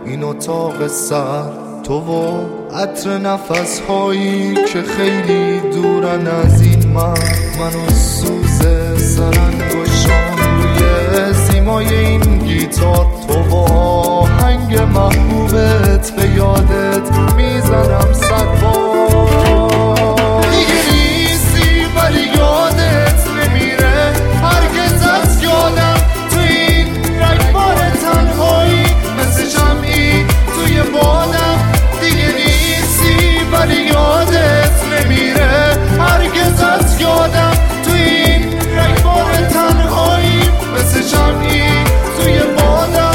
این اتاق سر، تو و عطر نفس هایی که خیلی دورن از این من و سوز سرانگشتان روی سیمای این گیتار، تو و آهنگ محبوبت به یادت میزنم 100 بار. دیگه نیستی ولی یادت نمیره هرگز از یادم، تو این رگبار تنهایی مثل شمعی توی بادم. دیگه نیستی ولی یادت نمیره هرگز از یادم، تو این رگبار تنهایی مثل شمعی توی بادم.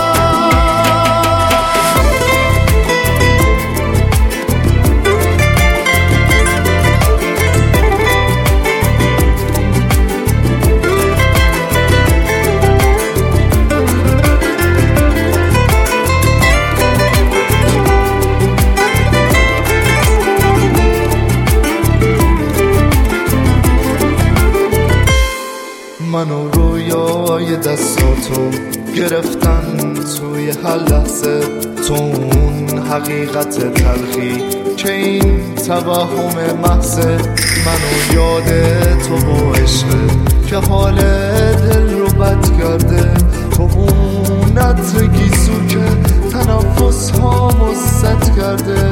منو رویای دستاتو گرفتن توی هر لحظه، تو اون حقیقت تلخی که این توهم محضه. منو یاد تو و عشقه که حال دل رو بد کرده، تو اون عطر گیسو که تنفس هامو سد کرده.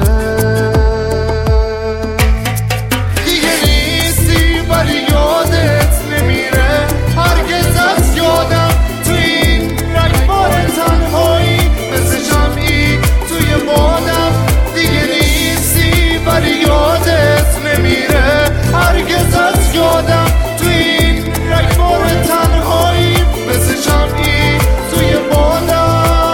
دیگه نیستی ولی یادت نمیره هرگز از یادم، تو این رگبار تنهایی مثل شمعی توی بادم. دیگه نیستی ولی یادت نمیره هرگز از یادم، تو این رگبار تنهایی مثل شمعی توی بادم.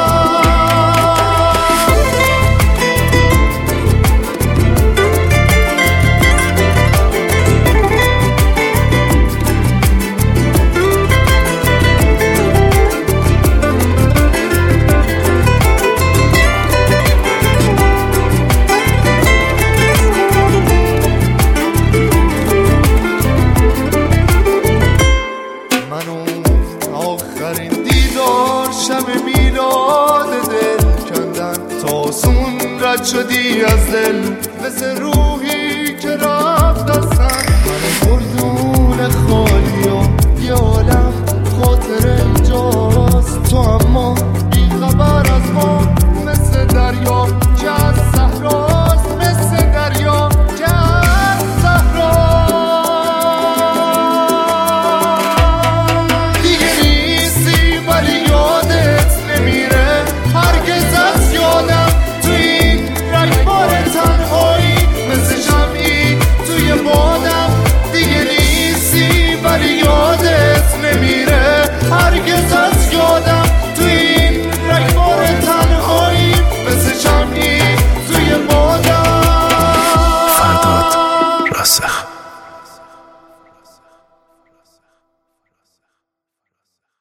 آخرین دیدار شب میلاد دل کندن، تا سون رد شدی از دل مثل روحی که رفت از